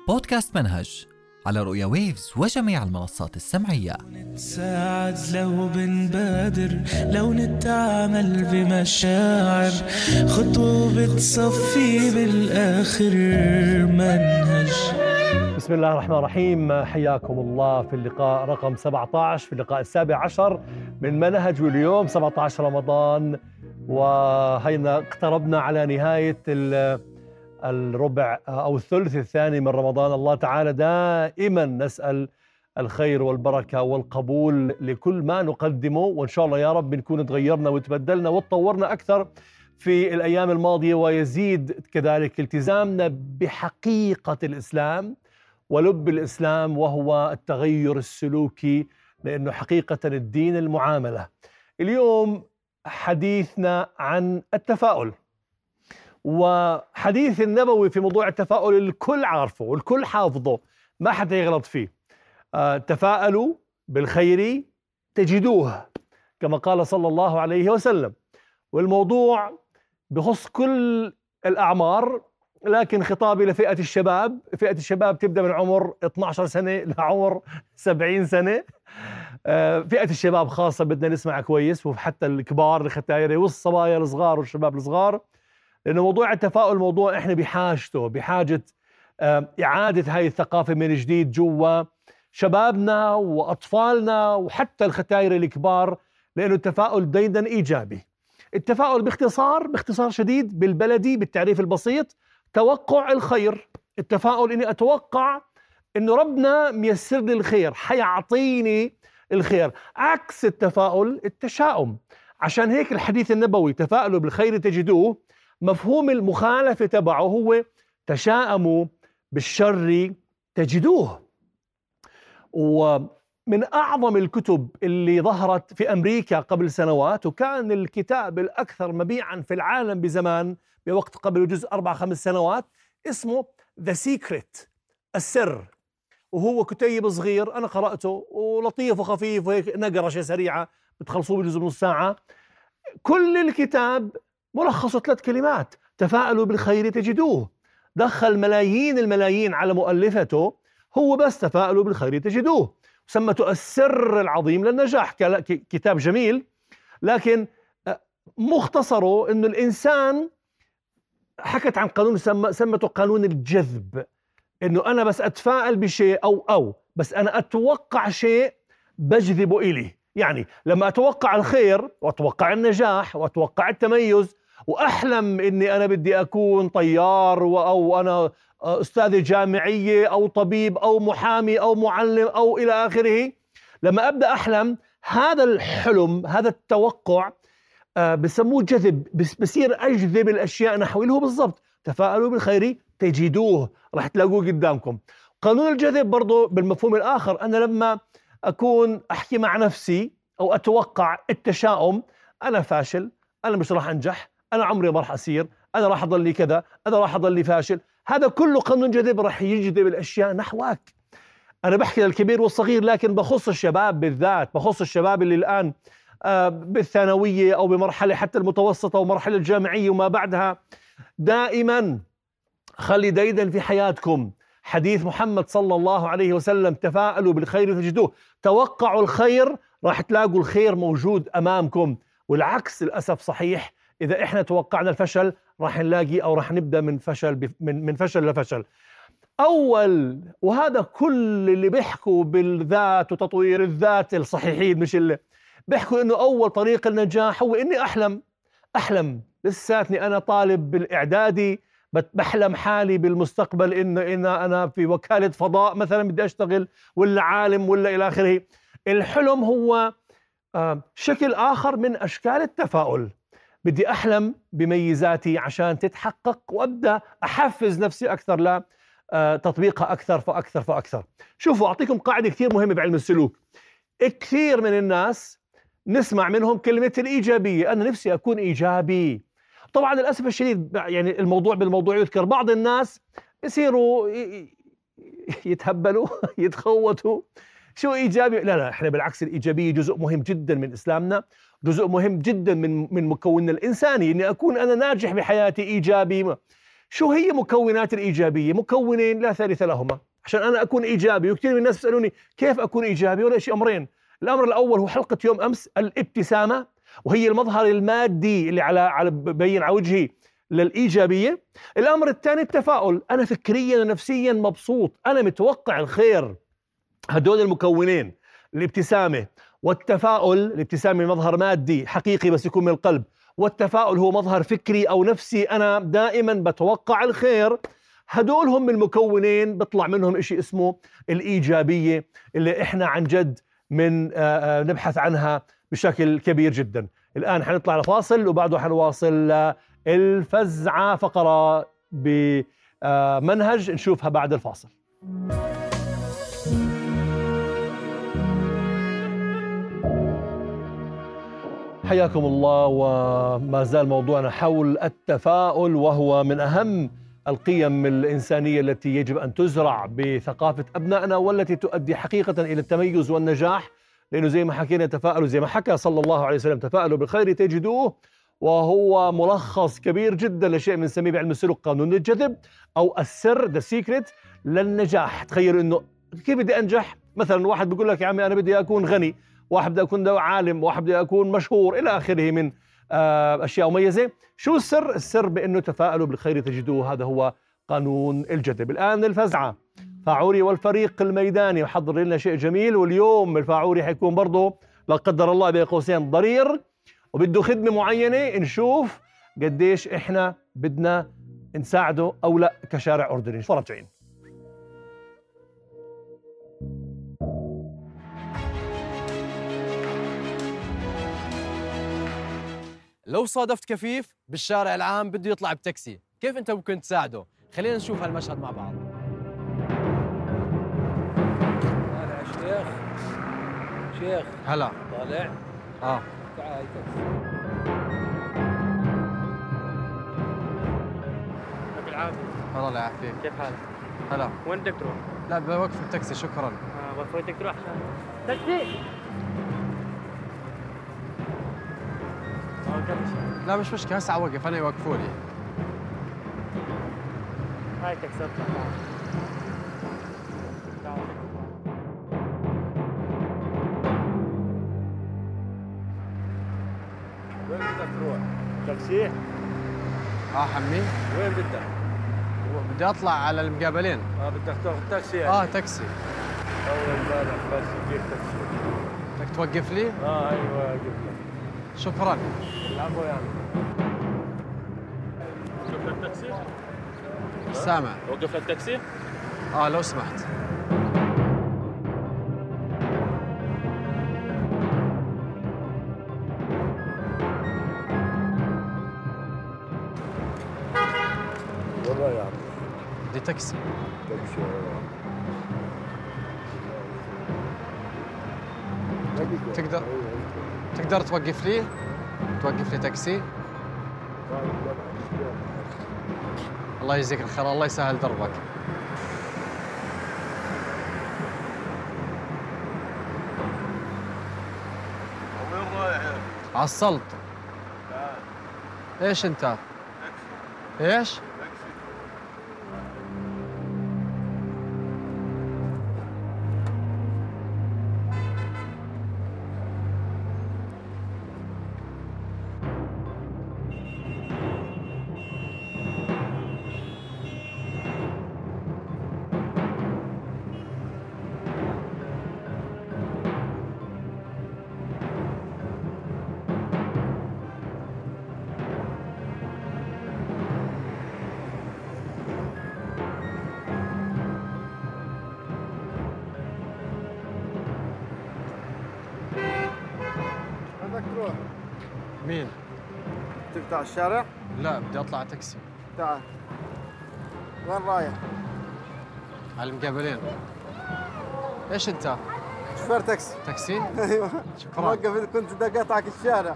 بودكاست منهج على رؤيا ويفز وجميع المنصات السمعية. نتساعد لو بنبادر، لو نتعامل بمشاعر، خطوة بتصفي بالآخر منهج. بسم الله الرحمن الرحيم. حياكم الله في اللقاء رقم 17، في اللقاء ال17 من منهج، واليوم 17 رمضان، وهينا اقتربنا على نهاية الربع أو الثلث الثاني من رمضان. الله تعالى دائما نسأل الخير والبركة والقبول لكل ما نقدمه، وإن شاء الله يا رب نكون تغيرنا وتبدلنا وتطورنا أكثر في الأيام الماضية، ويزيد كذلك التزامنا بحقيقة الإسلام ولب الإسلام، وهو التغير السلوكي، لأنه حقيقة الدين المعاملة. اليوم حديثنا عن التفاؤل، وحديث النبوي في موضوع التفاؤل الكل عارفه والكل حافظه، ما حدا يغلط فيه. تفاءلوا بالخير تجدوه، كما قال صلى الله عليه وسلم. والموضوع بخص كل الأعمار، لكن خطابي لفئة الشباب. فئة الشباب تبدأ من عمر 12 سنة لعمر 70 سنة. فئة الشباب خاصة بدنا نسمع كويس، وحتى الكبار الختايرة والصبايا الصغار والشباب الصغار، لأنه موضوع التفاؤل موضوع إحنا بحاجة إعادة هاي الثقافة من جديد جوا شبابنا وأطفالنا وحتى الختايرة الكبار، لأنه التفاؤل دايما إيجابي. التفاؤل باختصار شديد بالبلدي بالتعريف البسيط توقع الخير. التفاؤل إني أتوقع إنه ربنا ميسر لي الخير، حيعطيني الخير. عكس التفاؤل التشاؤم. عشان هيك الحديث النبوي تفاءلوا بالخير تجدوه، مفهوم المخالفة تبعه هو تشاءموا بالشر تجدوه. ومن أعظم الكتب اللي ظهرت في أمريكا قبل سنوات، وكان الكتاب الأكثر مبيعا في العالم بزمان بوقت قبل جزء 4-5 سنوات، اسمه The Secret، السر. وهو كتيب صغير أنا قرأته، ولطيف وخفيف وهيك، نقرشة سريعة بتخلصوه بجزء نص ساعة. كل الكتاب ملخص 3 كلمات: تفاءلوا بالخير تجدوه. دخل ملايين الملايين على مؤلفته، هو بس تفاءلوا بالخير تجدوه، سمته السر العظيم للنجاح. كتاب جميل، لكن مختصره انه الانسان حكت عن قانون سمته قانون الجذب، انه انا بس اتفائل بشيء او بس انا اتوقع شيء بجذبه الي. يعني لما اتوقع الخير واتوقع النجاح واتوقع التميز، واحلم اني انا بدي اكون طيار او انا استاذ جامعية او طبيب او محامي او معلم او الى اخره، لما ابدا احلم هذا الحلم، هذا التوقع بسموه جذب، بصير اجذب الاشياء نحوي. اللي هو بالضبط تفاءلوا بالخير تجدوه، راح تلاقوه قدامكم. قانون الجذب برضو بالمفهوم الاخر، انا لما أكون أحكي مع نفسي أو أتوقع التشاؤم، أنا فاشل، أنا مش راح أنجح، أنا عمري ما راح أصير، أنا راح أضل لي كذا، أنا راح أضل لي فاشل، هذا كله قانون جذب راح يجذب الأشياء نحوك. أنا بحكي للكبير والصغير، لكن بخص الشباب بالذات، بخص الشباب اللي الآن بالثانوية أو بمرحلة حتى المتوسطة ومرحلة الجامعية وما بعدها. دائما خلي دايما في حياتكم حديث محمد صلى الله عليه وسلم: تفاءلوا بالخير تجدوه. توقعوا الخير راح تلاقوا الخير موجود أمامكم، والعكس للأسف صحيح. إذا إحنا توقعنا الفشل راح نلاقي أو راح نبدأ من فشل لفشل. وهذا كل اللي بيحكوا بالذات وتطوير الذات الصحيحين، مش اللي بيحكوا إنه أول طريق النجاح هو إني أحلم. لساتني أنا طالب بالإعدادي بحلم حالي بالمستقبل إن أنا في وكالة فضاء مثلا بدي أشتغل، ولا عالم، ولا إلى آخره. الحلم هو شكل آخر من أشكال التفاؤل. بدي أحلم بميزاتي عشان تتحقق، وأبدأ أحفز نفسي أكثر لتطبيقها أكثر فأكثر. شوفوا، أعطيكم قاعدة كثير مهمة بعلم السلوك. كثير من الناس نسمع منهم كلمة الإيجابية، أنا نفسي أكون إيجابي. طبعا للأسف الشديد يعني الموضوع بالموضوع يذكر، بعض الناس يصيروا يتهبلوا يتخوتوا شو إيجابي. لا، إحنا بالعكس، الإيجابية جزء مهم جدا من إسلامنا، جزء مهم جدا من مكوننا الإنساني، إني أكون أنا ناجح بحياتي، إيجابي. شو هي مكونات الإيجابية؟ مكونين لا ثالث لهما. عشان أنا أكون إيجابي، وكثير من الناس بيسألوني كيف أكون إيجابي؟ ولا شيء، أمرين. الأمر الأول هو حلقة يوم أمس، الابتسامة، وهي المظهر المادي اللي على ببين على وجهي للإيجابية. الأمر الثاني التفاؤل، أنا فكريا ونفسيا مبسوط، أنا متوقع الخير. هدول المكونين، الابتسامة والتفاؤل. الابتسامة مظهر مادي حقيقي بس يكون من القلب، والتفاؤل هو مظهر فكري أو نفسي، أنا دائما بتوقع الخير. هدول هم المكونين بطلع منهم إشي اسمه الإيجابية، اللي إحنا عن جد من نبحث عنها بشكل كبير جدا. الآن حنطلع لفاصل وبعده حنواصل الفزعة، فقرة بمنهج نشوفها بعد الفاصل. حياكم الله، وما زال موضوعنا حول التفاؤل، وهو من أهم القيم الإنسانية التي يجب أن تزرع بثقافة أبنائنا، والتي تؤدي حقيقة إلى التميز والنجاح. لأنه زي ما حكينا تفاءلوا، زي ما حكى صلى الله عليه وسلم تفاءلوا بالخير تجدوه، وهو ملخص كبير جدا لشيء بنسميه بعلم السلوك قانون الجذب، أو السر، the secret للنجاح. تخيلوا إنه كيف بدي أنجح؟ مثلا واحد بيقول لك يا عمي أنا بدي أكون غني، واحد بدي أكون عالم، واحد بدي أكون مشهور، إلى آخره من أشياء مميزة. شو السر؟ السر بأنه تفاءلوا بالخير تجدوه، هذا هو قانون الجذب. الآن الفزعة، فاعوري والفريق الميداني محضر لنا شيء جميل، واليوم الفاعوري حيكون برضه لا قدر الله بين قوسين ضرير وبده خدمة معينة، نشوف قديش إحنا بدنا نساعده أو لا كشارع أردني. فرجعين. لو صادفت كفيف بالشارع العام بده يطلع بتاكسي، كيف أنت ممكن تساعده؟ خلينا نشوف هالمشهد مع بعض. طالع شيخ. شيخ هلا طالع. تعال تاكسي. يعطيك العافية. الله يعافيك. كيف حالك؟ هلا. وين بدك تروح؟ لا بوقف التاكسي، شكرا. بدك تروح تاكسي؟ لا مش مشكلة، هسه اوقف انا يوقفوا لي. هاي تاكسي اطلع. تعال. وين بدك تروح؟ تاكسي؟ حمي. وين بدك؟ بدي اطلع على المقابلين. بدك تاخذ تاكسي يعني؟ تاكسي. اول امبارح بس جيت تاكسي. بدك توقف لي؟ ايوه اوقف لك. شكرا. العفو يعني. وقف التاكسي؟ سامع. وقف التاكسي؟ لو سمحت. والله يا عم. بدي تاكسي. تقدر توقف لي؟ توقف لي تاكسي؟ الله يجزيك الخير، الله يسهل دربك. وين رايح؟ عالسلط. ايش انت؟ ايش؟ مين؟ تقطع الشارع؟ لا بدي اطلع تاكسي. تعال. وين رايح؟ على المقابلين. ايش انت؟ شوفير تاكسي. تاكسي؟ ايوه. شكرا. وقف، كنت بدي اقطعك الشارع.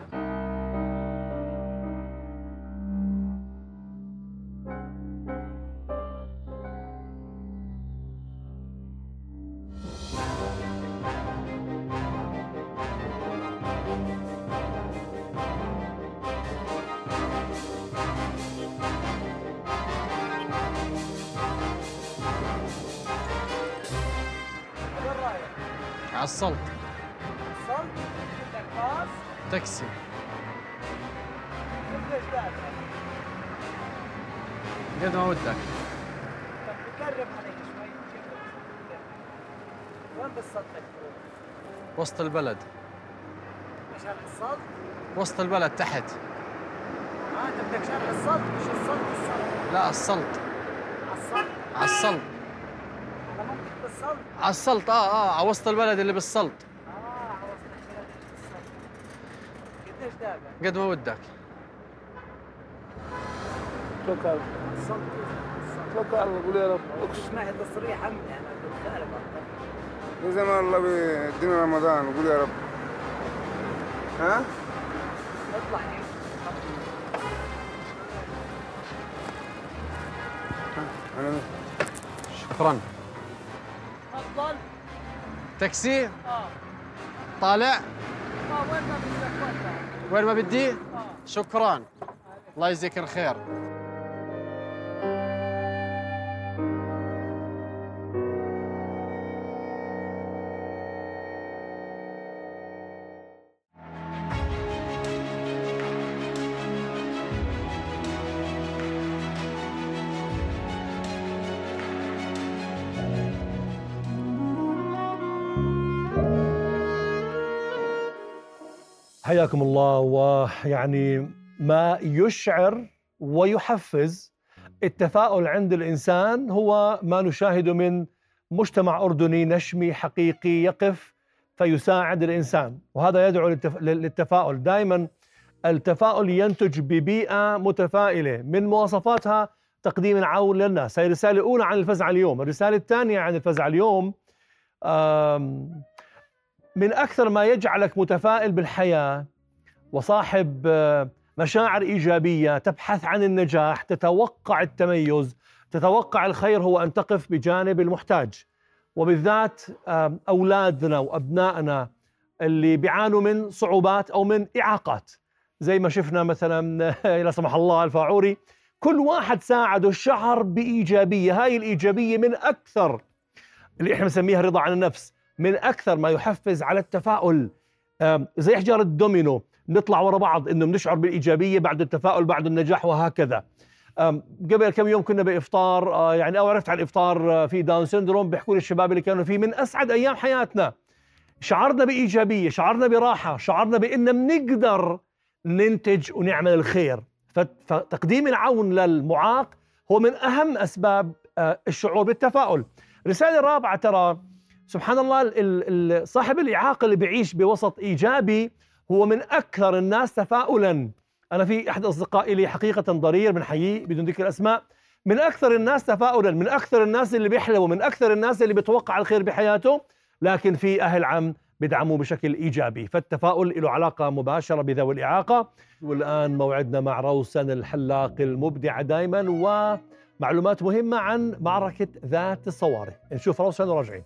على السلط. السلط؟ بدك باص؟ تاكسي. قديش دافع؟ قد ما ودك. طب بقرب علي شوي. وين بالسلط بدك تروح؟ وسط البلد. مشان السلط؟ وسط البلد تحت. انت بدك شارع السلط مش السلط. لا السلط. على السلط؟ على السلط. على منطقة السلط؟ على السلط على وسط البلد اللي بالسلط. على وسط البلد اللي بالسلط. قديش دافع؟ قد ما ودك. شكرا. السلط شكرا قول يا رب. مش معي تصريح عمي انا بالخارج. يا زمان الله بيدينا رمضان قول يا رب. ها؟ اطلع شكرا. تفضل. تاكسي. طالع. وين ما بدك وين ما بدي. شكرا. الله يجزيك الخير. حياكم الله. ويعني ما يشعر ويحفز التفاؤل عند الإنسان هو ما نشاهده من مجتمع أردني نشمي حقيقي يقف فيساعد الإنسان، وهذا يدعو للتفاؤل. دائما التفاؤل ينتج ببيئة متفائلة، من مواصفاتها تقديم العون للناس. هي رسالة أولى عن الفزع اليوم. الرسالة الثانية عن الفزع اليوم، من أكثر ما يجعلك متفائل بالحياة وصاحب مشاعر إيجابية، تبحث عن النجاح، تتوقع التميز، تتوقع الخير، هو أن تقف بجانب المحتاج، وبالذات أولادنا وأبنائنا اللي بيعانوا من صعوبات أو من إعاقات، زي ما شفنا مثلا لا سمح الله الفاعوري. كل واحد ساعده شعر بإيجابية. هاي الإيجابية من أكثر اللي إحنا نسميها رضا عن النفس، من أكثر ما يحفز على التفاؤل. زي حجارة الدومينو، نطلع ورا بعض إنه بنشعر بالإيجابية بعد التفاؤل بعد النجاح وهكذا. قبل كم يوم كنا بإفطار، يعني أو عرفت عن الإفطار في داون سيندروم، بيحكوا لي الشباب اللي كانوا فيه من أسعد أيام حياتنا. شعرنا بإيجابية، شعرنا براحة، شعرنا بإننا بنقدر ننتج ونعمل الخير. فتقديم العون للمعاق هو من أهم أسباب الشعور بالتفاؤل. الرسالة الرابعة، ترى سبحان الله صاحب الإعاقة اللي بيعيش بوسط إيجابي هو من أكثر الناس تفاؤلا. أنا في أحد أصدقائي لي حقيقة ضرير بنحييه بدون ذكر أسماء، من أكثر الناس تفاؤلا، من أكثر الناس اللي بيحلموا، من أكثر الناس اللي بيتوقع الخير بحياته، لكن في أهل عم بدعموه بشكل إيجابي. فالتفاؤل له علاقة مباشرة بذوي الإعاقة. والآن موعدنا مع روسن الحلاق المبدعة دائما ومعلومات مهمة عن معركة ذات الصواري. نشوف روسن وراجعين.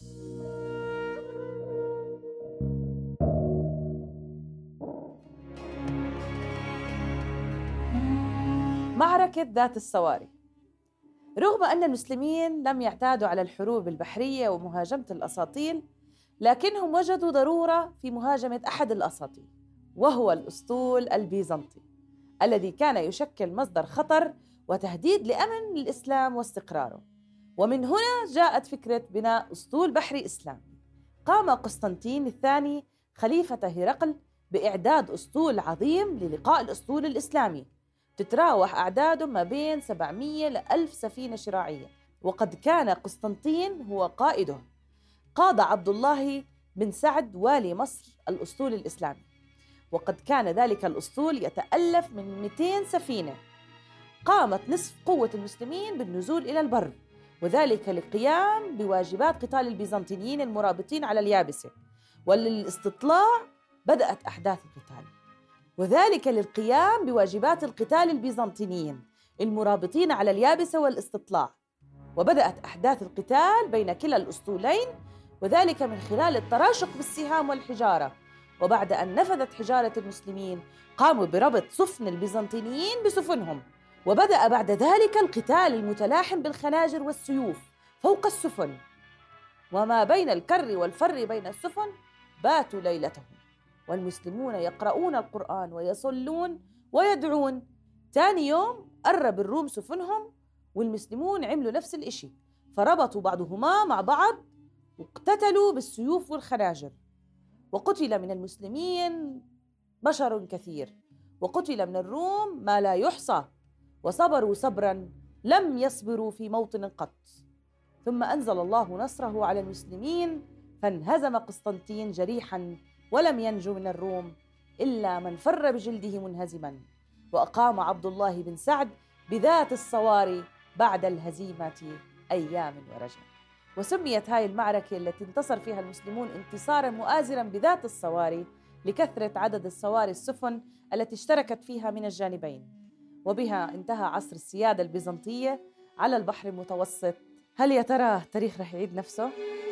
معركة ذات الصواري. رغم أن المسلمين لم يعتادوا على الحروب البحرية ومهاجمة الأساطيل، لكنهم وجدوا ضرورة في مهاجمة أحد الأساطيل، وهو الأسطول البيزنطي الذي كان يشكل مصدر خطر وتهديد لأمن الإسلام واستقراره. ومن هنا جاءت فكرة بناء أسطول بحري إسلامي. قام قسطنطين الثاني خليفة هرقل بإعداد أسطول عظيم للقاء الأسطول الإسلامي، تتراوح أعداده ما بين 700 ل 1000 سفينة شراعية، وقد كان قسطنطين هو قائده. قاد عبد الله بن سعد والي مصر الأسطول الإسلامي، وقد كان ذلك الأسطول يتألف من 200 سفينة. قامت نصف قوة المسلمين بالنزول إلى البر، وذلك للقيام بواجبات قتال البيزنطيين المرابطين على اليابسة، وللاستطلاع بدأت أحداث القتال، وذلك للقيام بواجبات القتال البيزنطيين المرابطين على اليابسة والاستطلاع. وبدأت أحداث القتال بين كلا الأسطولين، وذلك من خلال التراشق بالسهام والحجارة. وبعد أن نفذت حجارة المسلمين قاموا بربط سفن البيزنطيين بسفنهم، وبدأ بعد ذلك القتال المتلاحم بالخناجر والسيوف فوق السفن. وما بين الكر والفر بين السفن باتوا ليلتهم، والمسلمون يقرؤون القرآن ويصلون ويدعون. تاني يوم قرب الروم سفنهم، والمسلمون عملوا نفس الإشي، فربطوا بعضهما مع بعض واقتتلوا بالسيوف والخناجر. وقتل من المسلمين بشر كثير، وقتل من الروم ما لا يحصى، وصبروا صبرا لم يصبروا في موطن قط. ثم أنزل الله نصره على المسلمين، فانهزم قسطنطين جريحا، ولم ينجو من الروم إلا من فر بجلده منهزما. وأقام عبد الله بن سعد بذات الصواري بعد الهزيمة أيام ورجل. وسميت هاي المعركة التي انتصر فيها المسلمون انتصارا مؤازرا بذات الصواري لكثرة عدد الصواري السفن التي اشتركت فيها من الجانبين. وبها انتهى عصر السيادة البيزنطية على البحر المتوسط. هل يا ترى التاريخ رح يعيد نفسه؟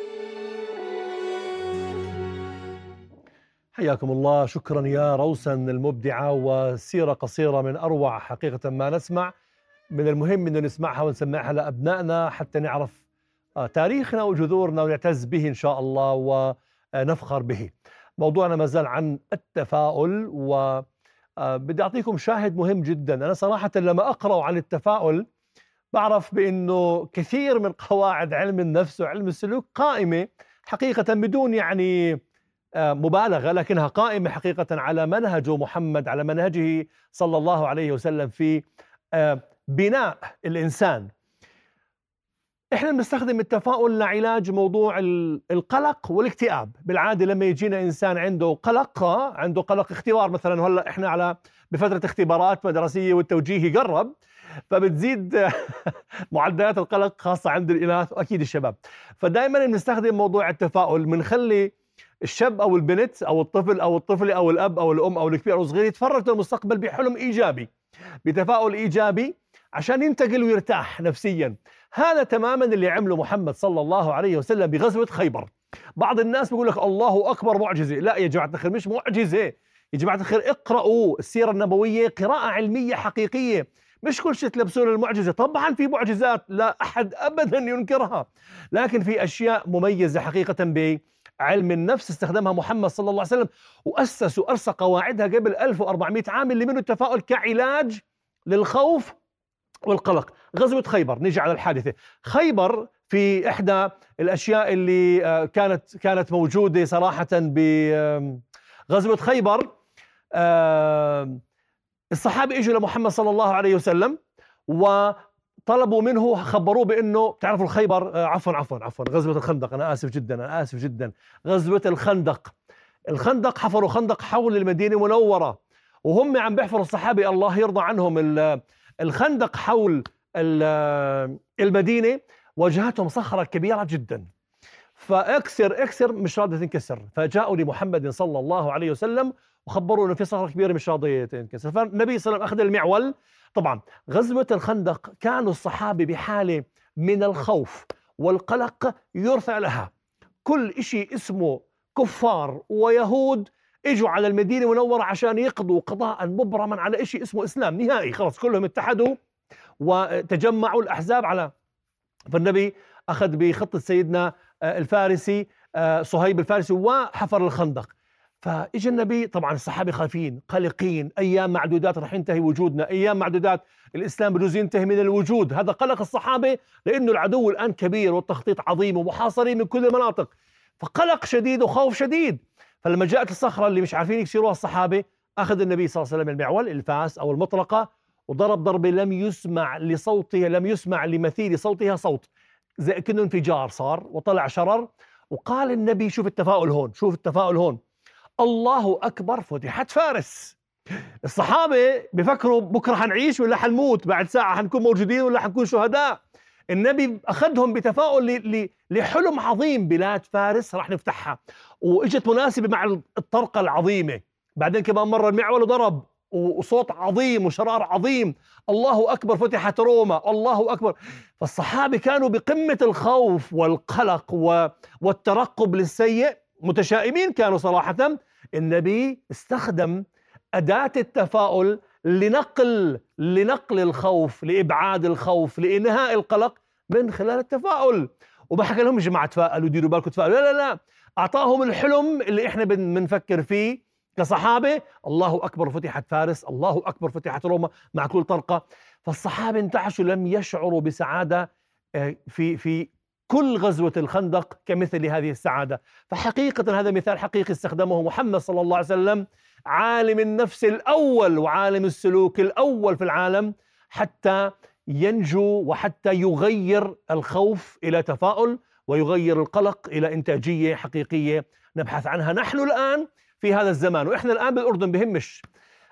حياكم الله، شكرا يا روسن المبدعة، وسيرة قصيرة من أروع حقيقة ما نسمع. من المهم أن نسمعها ونسمعها لأبنائنا حتى نعرف تاريخنا وجذورنا ونعتز به إن شاء الله ونفخر به. موضوعنا ما زال عن التفاؤل، وبدي أعطيكم شاهد مهم جدا. أنا صراحة لما أقرأ عن التفاؤل بعرف بأنه كثير من قواعد علم النفس وعلم السلوك قائمة حقيقة بدون يعني مبالغة، لكنها قائمة حقيقة على منهج محمد، على منهجه صلى الله عليه وسلم في بناء الإنسان. إحنا بنستخدم التفاؤل لعلاج موضوع القلق والاكتئاب. بالعادة لما يجينا إنسان عنده قلق اختبار مثلا، وهلا إحنا بفترة اختبارات مدرسية والتوجيهي قرب، فبتزيد معدلات القلق خاصة عند الإناث وأكيد الشباب. فدائما بنستخدم موضوع التفاؤل، بنخلي الشاب أو البنت أو الطفل أو الطفلة أو الأب أو الأم أو الكبير أو الصغير يتفرج للمستقبل بحلم إيجابي، بتفاؤل إيجابي عشان ينتقل ويرتاح نفسيا. هذا تماما اللي عمله محمد صلى الله عليه وسلم بغزوة خيبر. بعض الناس بيقول لك الله أكبر معجزة. لا يا جماعة الخير، مش معجزة يا جماعة الخير. اقرأوا السيرة النبوية قراءة علمية حقيقية، مش كل شيء تلبسون المعجزة. طبعا في معجزات لا أحد أبدا ينكرها، لكن في أشياء مميزة حقيقة بعلم النفس استخدمها محمد صلى الله عليه وسلم، وأسس وأرسى قواعدها قبل 1400 عام، اللي منه التفاؤل كعلاج للخوف والقلق. غزوة خيبر، نيجي على الحادثة. خيبر في إحدى الأشياء اللي كانت موجودة صراحة بغزوة خيبر. الصحابة اجوا لمحمد صلى الله عليه وسلم وطلبوا منه، خبروه بأنه بتعرفوا الخيبر، عفوا غزوة الخندق، أنا آسف جدا. غزوة الخندق حفروا خندق حول المدينة المنورة، وهم عم بيحفروا الصحابة الله يرضى عنهم الخندق حول المدينة، واجهتهم صخرة كبيرة جدا، فاكسر مش راضية تنكسر. فجاءوا لمحمد صلى الله عليه وسلم وخبروا انه في صخرة كبيرة مش راضية تنكسر. فالنبي صلى الله عليه وسلم اخذ المعول. طبعا غزوة الخندق كانوا الصحابة بحالة من الخوف والقلق يرثى لها. كل إشي اسمه كفار ويهود اجوا على المدينة المنورة عشان يقضوا قضاء مبرما على إشي اسمه إسلام نهائي. خلاص كلهم اتحدوا وتجمعوا الأحزاب على. فالنبي أخذ بخطة سيدنا الفارسي صهيب الفارسي وحفر الخندق. فإجا النبي، طبعا الصحابة خايفين قلقين، أيام معدودات رح ينتهي وجودنا، أيام معدودات الإسلام بجوز ينتهي من الوجود. هذا قلق الصحابة لأنه العدو الآن كبير والتخطيط عظيم ومحاصرين من كل المناطق، فقلق شديد وخوف شديد. فلما جاءت الصخرة اللي مش عارفين يكسروها الصحابة، أخذ النبي صلى الله عليه وسلم المعول الفاس أو المطرقة وضرب ضربة لم يسمع لمثيل صوتها صوت، زي كأنه انفجار صار وطلع شرر. وقال النبي شوف التفاؤل هون، الله أكبر، فتحت فارس. الصحابة بفكروا بكرة حنعيش ولا حنموت، بعد ساعة حنكون موجودين ولا حنكون شهداء. النبي أخذهم بتفاؤل لحلم عظيم، بلاد فارس راح نفتحها. وإجت مناسبة مع الطرقة العظيمة. بعدين كمان مرة المعول وضرب وصوت عظيم وشرار عظيم، الله أكبر، فتحت روما، الله أكبر. فالصحابة كانوا بقمة الخوف والقلق والترقب للسيء، متشائمين كانوا صراحة. النبي استخدم أداة التفاؤل لنقل الخوف، لإبعاد الخوف، لإنهاء القلق من خلال التفاؤل. وما حكى لهم يا جماعة تفائلوا وديروا بالكم تفائلوا، لا لا لا، أعطاهم الحلم اللي إحنا بنفكر فيه كصحابة. الله أكبر فتحت فارس، الله أكبر فتحت روما مع كل طرقة. فالصحابة انتعشوا، لم يشعروا بسعادة في كل غزوة الخندق كمثل هذه السعادة. فحقيقة هذا مثال حقيقي استخدمه محمد صلى الله عليه وسلم، عالم النفس الأول وعالم السلوك الأول في العالم، حتى ينجو وحتى يغير الخوف إلى تفاؤل ويغير القلق إلى إنتاجية حقيقية نبحث عنها نحن الآن في هذا الزمان. وإحنا الآن بالأردن بهمش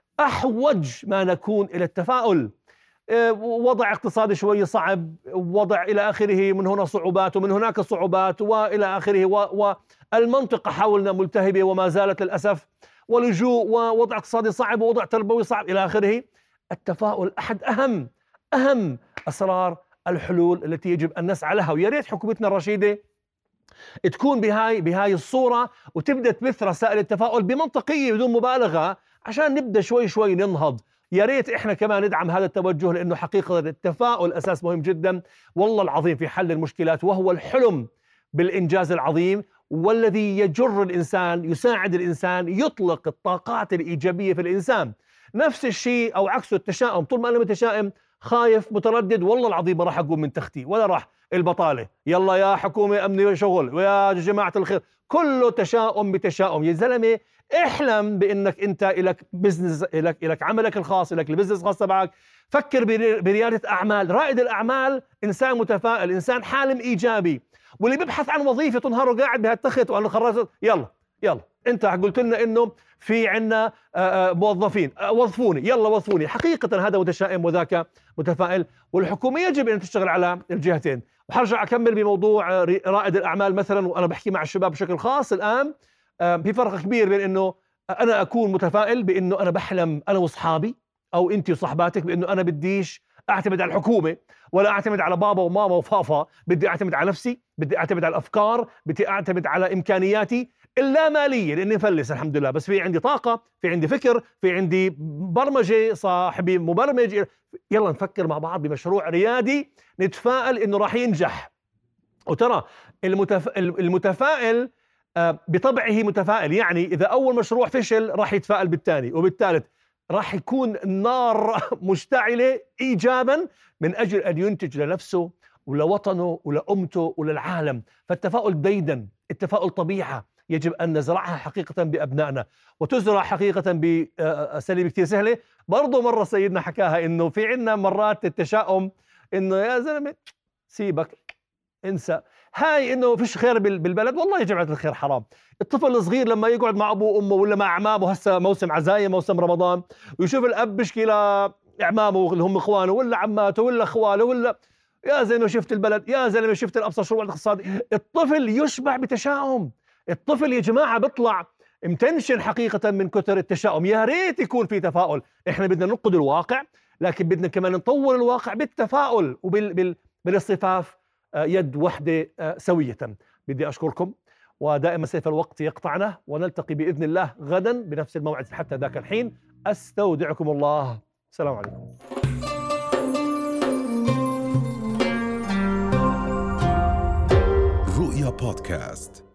أحوج ما نكون إلى التفاؤل. وضع اقتصادي شوي صعب، وضع إلى آخره، من هنا صعوبات ومن هناك صعوبات وإلى آخره، والمنطقة حولنا ملتهبة وما زالت للأسف، ولجوء ووضع اقتصادي صعب ووضع تربوي صعب إلى آخره. التفاؤل أحد أهم أسرار الحلول التي يجب أن نسعى لها. ويا ريت حكومتنا الرشيدة تكون بهاي الصورة وتبدأ تبث رسائل التفاؤل بمنطقية بدون مبالغة عشان نبدأ شوي ننهض. يا ريت إحنا كمان ندعم هذا التوجه، لأنه حقيقة التفاؤل أساس مهم جدا والله العظيم في حل المشكلات، وهو الحلم بالإنجاز العظيم، والذي يجر الإنسان، يساعد الإنسان، يطلق الطاقات الإيجابية في الإنسان. نفس الشيء أو عكسه التشاؤم. طول ما أنا متشائم خايف متردد، والله العظيم ما راح أقوم من تختي ولا راح. البطالة، يلا يا حكومة أمني شغل، ويا جماعة الخير، كله تشاؤم بتشاؤم. يا زلمة احلم بأنك أنت إلك بزنس، إلك عملك الخاص، إلك البزنس الخاص تبعك. فكر بريادة أعمال. رائد الأعمال إنسان متفائل، إنسان حالم إيجابي. واللي بيبحث عن وظيفة تنهاره قاعد بهالتخت وأنا خرجت، يلا أنت قلت لنا إنه في عنا موظفين، وظفوني، يلا وظفوني. حقيقة هذا متشائم وذاك متفائل، والحكومة يجب أن تشتغل على الجهتين. وحرجع أكمل بموضوع رائد الأعمال مثلا، وأنا بحكي مع الشباب بشكل خاص الآن. في فرق كبير بين إنه أنا أكون متفائل بإنه أنا بحلم أنا وصحابي أو أنت وصحباتك بإنه أنا بديش أعتمد على الحكومة ولا أعتمد على بابا وماما وفافا، بدي أعتمد على نفسي، بدي أعتمد على الأفكار، بدي أعتمد على إمكانياتي اللامالية، لأني مفلس الحمد لله، بس في عندي طاقة، في عندي فكر، في عندي برمجة، صاحبي مبرمج. يلا نفكر مع بعض بمشروع ريادي نتفائل إنه راح ينجح. وترى المتفائل بطبعه متفائل، يعني إذا أول مشروع فشل راح يتفائل بالثاني وبالثالث، راح يكون النار مشتعلة إيجابا من أجل أن ينتج لنفسه ولوطنه ولأمته وللعالم. فالتفاؤل ديدا، التفاؤل طبيعة يجب أن نزرعها حقيقة بأبنائنا، وتزرع حقيقة بسليم كتير سهلة. برضو مرة سيدنا حكاها إنه في عنا مرات التشاؤم، إنه يا زلمة سيبك انسى، هاي إنه فيش خير بالبلد. والله يا جماعة الخير حرام. الطفل الصغير لما يقعد مع أبوه وأمه ولا مع أعمامه، هسه موسم عزايم موسم رمضان، ويشوف الأب بشكي لأعمامه اللي هم إخوانه ولا عماته ولا أخواله، ولا يا زلمة شفت البلد، يا زلمة شفت الأبصر شو الاقتصادي، الطفل يشبع بتشاؤم. الطفل يا جماعة بيطلع متنشن حقيقة من كتر التشاؤم. يا ريت يكون في تفاؤل. إحنا بدنا ننقد الواقع، لكن بدنا كمان نطور الواقع بالتفاؤل وبالاصطفاف يد واحدة سوية. بدي أشكركم، ودائما سيف الوقت يقطعنا، ونلتقي بإذن الله غدا بنفس الموعد. حتى ذاك الحين أستودعكم الله. السلام عليكم. رؤيا بودكاست.